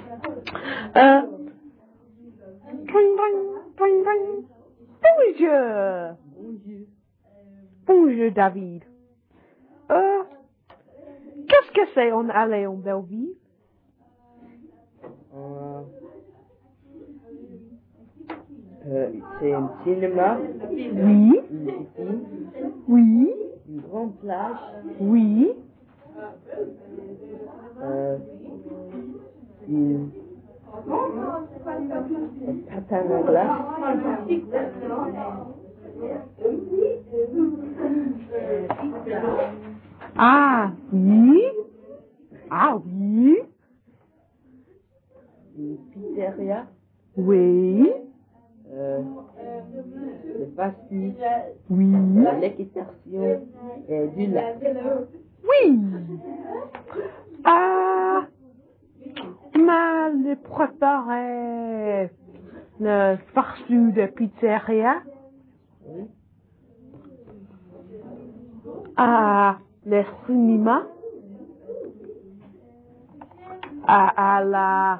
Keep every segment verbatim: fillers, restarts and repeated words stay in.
Euh, Bonjour. Bonjour, David. Euh, qu'est-ce que c'est en aller en Belleville? Euh, euh, c'est un cinéma, Oui. une piscine, Oui. une grande plage, Oui. euh, une, un patin à glace, Ah, oui. Ah, oui. une pizzeria, Oui. euh, le fast-food, Oui. l'équitation et du lac. Oui. Ah, mal le préparer le fast-food de pizzeria. Oui. À le cinéma. À, à la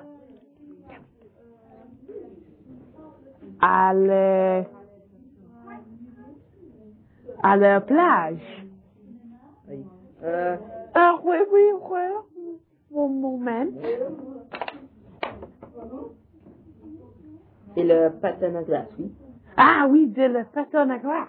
à le à la plage. Oui. Euh, Ah oui, oui, oui. Un moment. et le patin à glace, oui. Ah oui, de la patin à glace.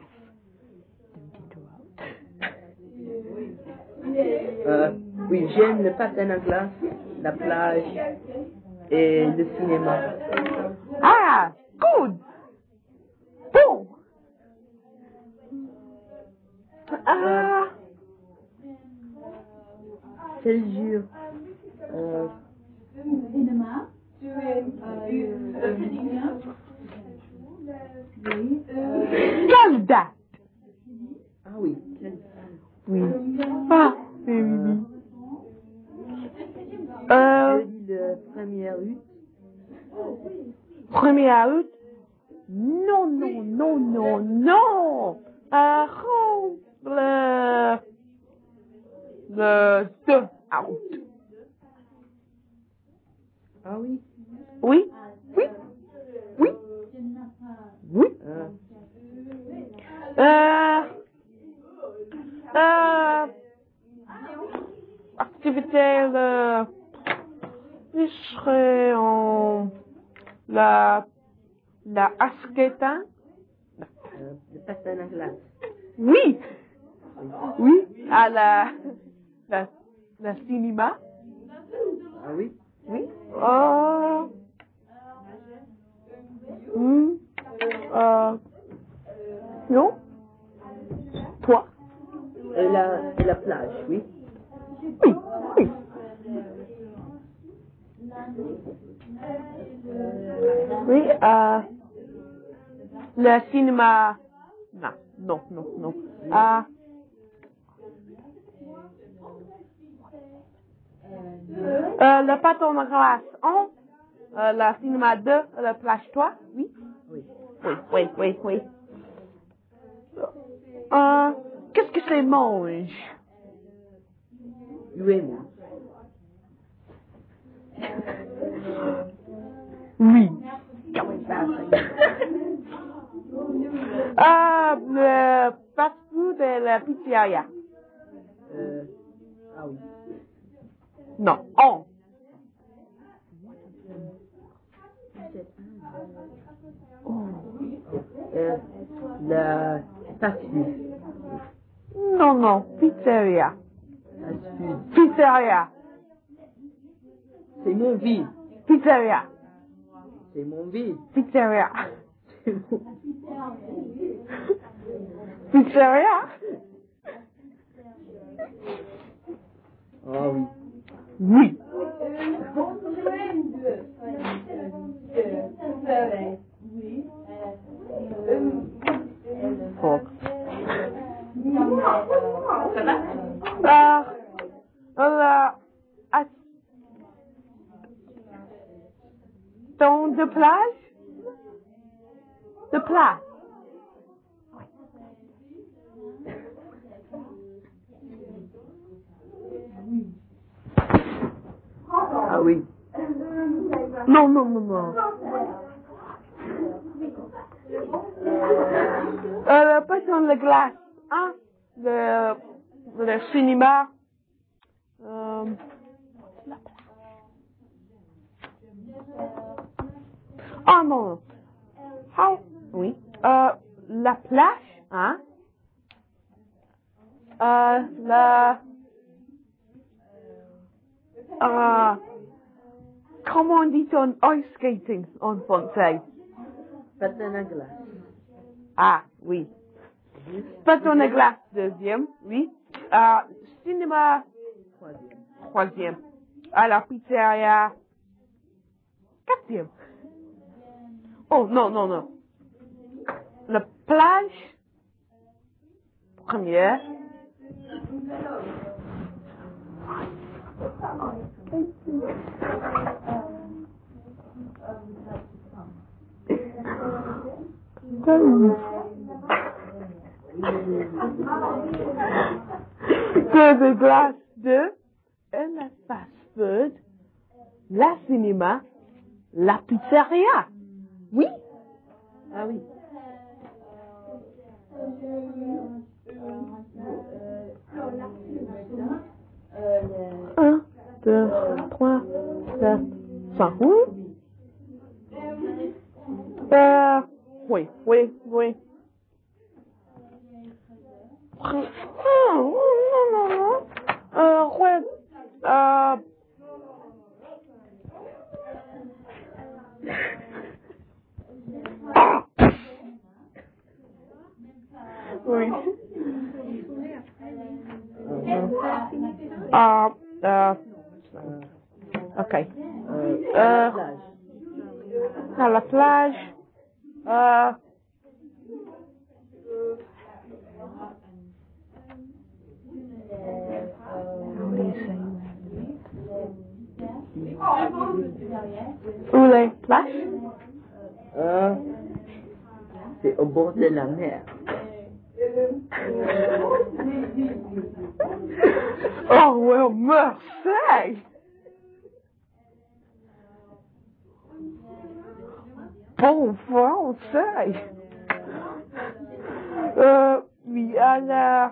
Euh, oui, j'aime le patin à glace, la plage et le cinéma. Ah, good. Bon. Ah, Quel jour euh, quelle date? Ah oui, quel Oui. Ah, oui, oui, oui. Euh, jeudi le premier août. premier août? Non, non, non, non, non. Euh, oh, le, le deux août. Ah oui. Oui, oui, oui, oui. Euh, Euh, euh, activité, le, je serai en, la, la skating. euh, le patin à glace. Oui, oui, à la, la, la cinéma. Ah oui. Oui. Euh, hmm, euh, non. Toi? Et la, et la plage, oui. Oui, oui. Oui, euh, le cinéma. Non, non, non, non. Euh, euh, le pâton de glace un, euh, le cinéma deux, la plage trois, oui. Oui. Oui, oui, oui, oui. Euh, qu'est-ce que c'est mange? Oui, moi. Oui. euh, le fast-food et la pizzeria. Euh, ah oui. Non, on. Euh, la fast-food. Non, non, pizzeria. Fast-food. Pizzeria. C'est mon ville. Pizzeria. C'est mon ville. Pizzeria. C'est mon... Pizzeria? Ah oui. Oui. Fuck. Ah, la, à, ton de plage? De plage. Ah oui. Non, non, non, non. Euh, le patron de glace. Hein? Le, le cinéma. Euh, ah non. How? Oui. Euh, la plage. Hein? Euh, la... Euh, comment dit-on ice skating en français? Patin à glace. Ah, oui. Patin à glace, deuxième, oui. Euh, cinéma, Troisième. troisième. À la pizzeria, quatrième. Oh, non, non, non. La plage, première. Que de glace deux, et la fast food, la cinéma, la pizzeria. Oui? Ah oui. Un, deux, trois, quatre, cinq. Oui? Euh, oui, oui, oui. Oh, non, non, non. Euh, ouais. Euh, oui. Ah, euh, ok. Euh, Euh, plage. à la plage. Euh, où les plages? Euh, c'est au bord de la mer. Oh, well, Marseille! Bon français! Euh, oui, à la...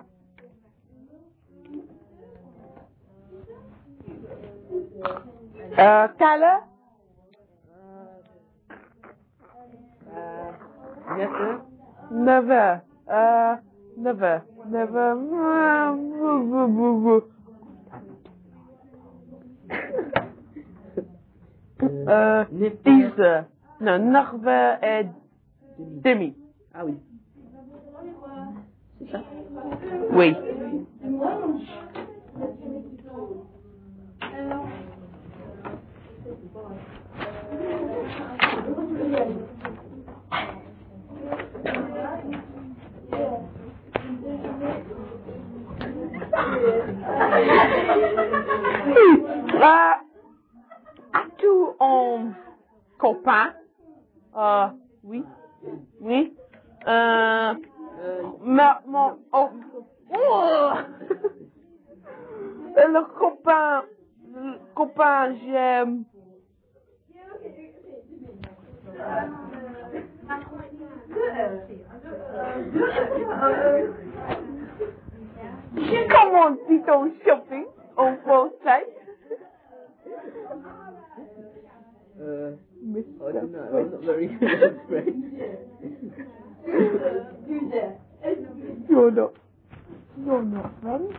Euh, quelle heure? Euh, neuf heures. Neuf heures. Euh, neuf heures. Neuf heures. Euh, dix heures. Non, neuf heures et demi. Ah oui. C'est ça. Oui. Euh, as-tu un copain? Euh, oui. Oui. Euh, Euh, ma, mon, oh, oh. Le copain, le copain, j'aime. Comment dit-on shopping en français? euh, Mister oh, no, I'm not very good at French. You're not, you're not French.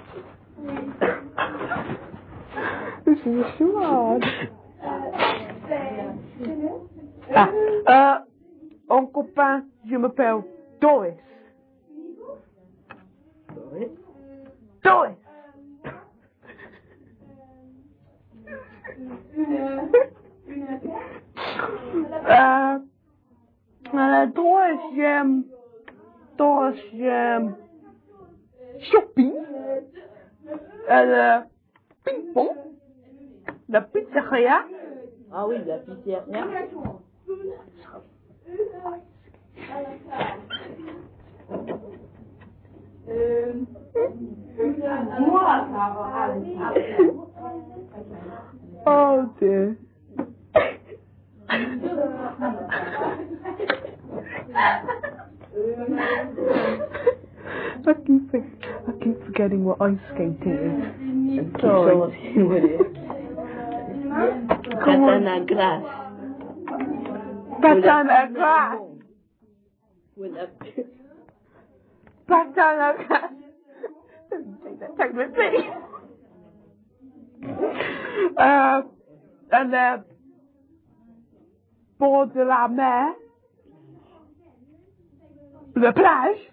This is a charade. Ah, euh, un copain, je m'appelle Doris. Sorry. Doris. euh, euh, Doris, j'aime, Doris, j'aime shopping, euh, le ping-pong, la pizzeria. Ah oui, la pizzeria. Oh dear. forgetting what ice skating is. Sorry. Patin à glace. Patin à glace. With a Patin à glace. Take that technically. Euh, on est bord de la mer, la plage.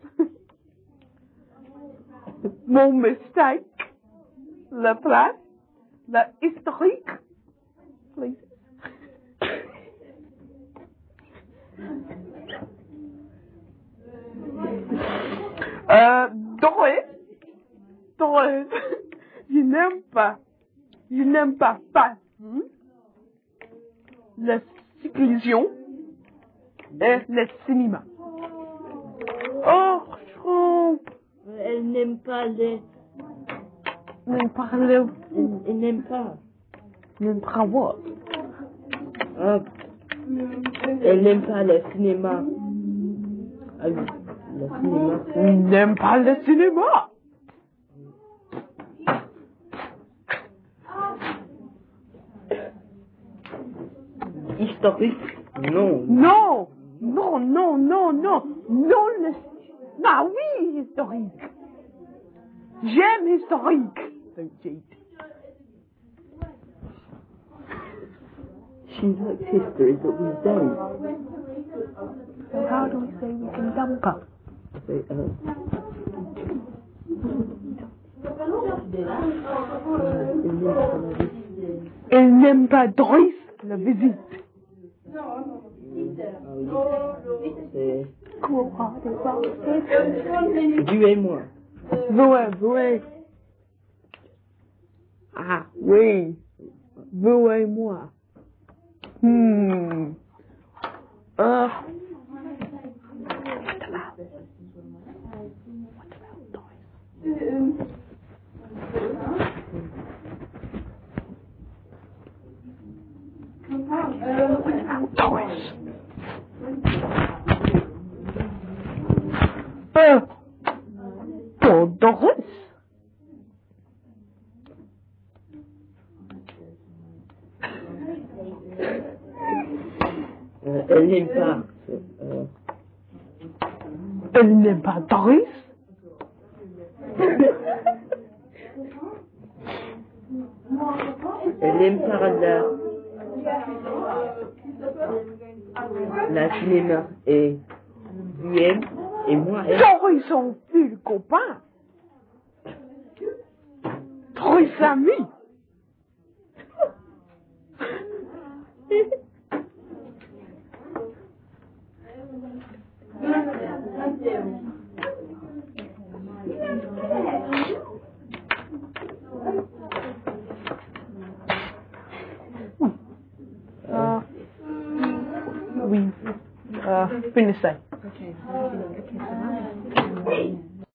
Mon mistake, la plage, la historique, please. Euh, Doris, Doris, je n'aime pas, je n'aime pas pas la télévision et le cinéma. Oh, je trompe. Elle n'aime pas les... N'aime pas le... Elle, elle n'aime pas. N'aime pas what? Ah. Elle n'aime pas le cinéma. Ah oui, le cinéma. N'aime pas le cinéma. Historique? Non. Non, non, non, non, non, non, le... Ah oui, historique. J'aime historique. So cheap. She likes history, but we don't. So how do we say we can dump her? Say, uh, Elle n'aime pas Doris, la visite. c'est Quoi, c'est ça? vous et moi. Vous et vous. Ah, oui. Vous et moi. Hmm. Euh. What about? What about Doris? What about Doris? Euh. Pour Doris? Euh, elle n'aime pas. Euh, Elle n'aime pas Doris? elle n'aime pas la, la cinéma. Et vous aimez, et moi, elle. Doris sont plus copains. Doris amis. Uh, oui. Uh, finish that. Okay. Okay, so